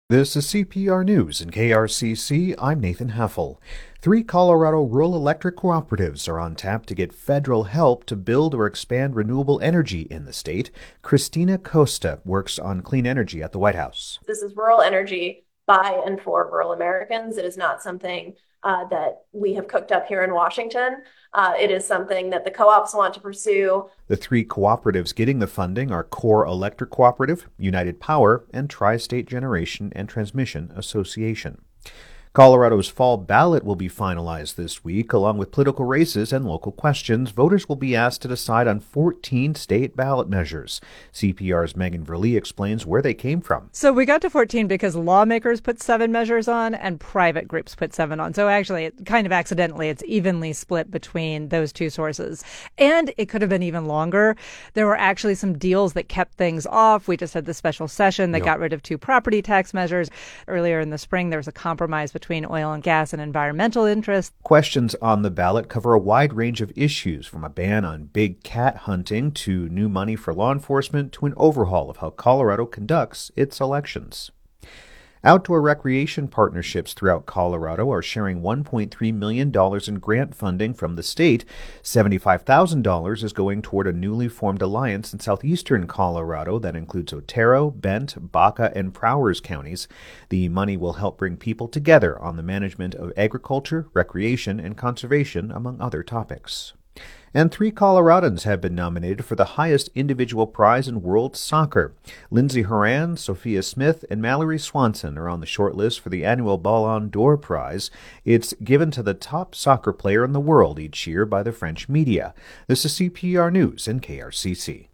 This is CPR News in KRCC. I'm Nathan Heffel. 3 Colorado rural electric cooperatives are on tap to get federal help to build or expand renewable energy in the state. Christina Costa works on clean energy at the White House. This is rural energy by and for rural Americans. It is not something that we have cooked up here in Washington. It is something that the co-ops want to pursue. The 3 cooperatives getting the funding are Core Electric Cooperative, United Power, and Tri-State Generation and Transmission Association. Colorado's fall ballot will be finalized this week. Along with political races and local questions, voters will be asked to decide on 14 state ballot measures. CPR's Megan Verlee explains where they came from. So we got to 14 because lawmakers put 7 measures on and private groups put 7 on. So actually, kind of accidentally, it's evenly split between those two sources. And it could have been even longer. There were actually some deals that kept things off. We just had the special session that got rid of 2 property tax measures. Earlier in the spring, there was a compromise between oil and gas and environmental interests. Questions on the ballot cover a wide range of issues, from a ban on big cat hunting to new money for law enforcement to an overhaul of how Colorado conducts its elections. Outdoor recreation partnerships throughout Colorado are sharing $1.3 million in grant funding from the state. $75,000 is going toward a newly formed alliance in southeastern Colorado that includes Otero, Bent, Baca, and Prowers counties. The money will help bring people together on the management of agriculture, recreation, and conservation, among other topics. And 3 Coloradans have been nominated for the highest individual prize in world soccer. Lindsey Horan, Sophia Smith, and Mallory Swanson are on the short list for the annual Ballon d'Or prize. It's given to the top soccer player in the world each year by the French media. This is CPR News in KRCC.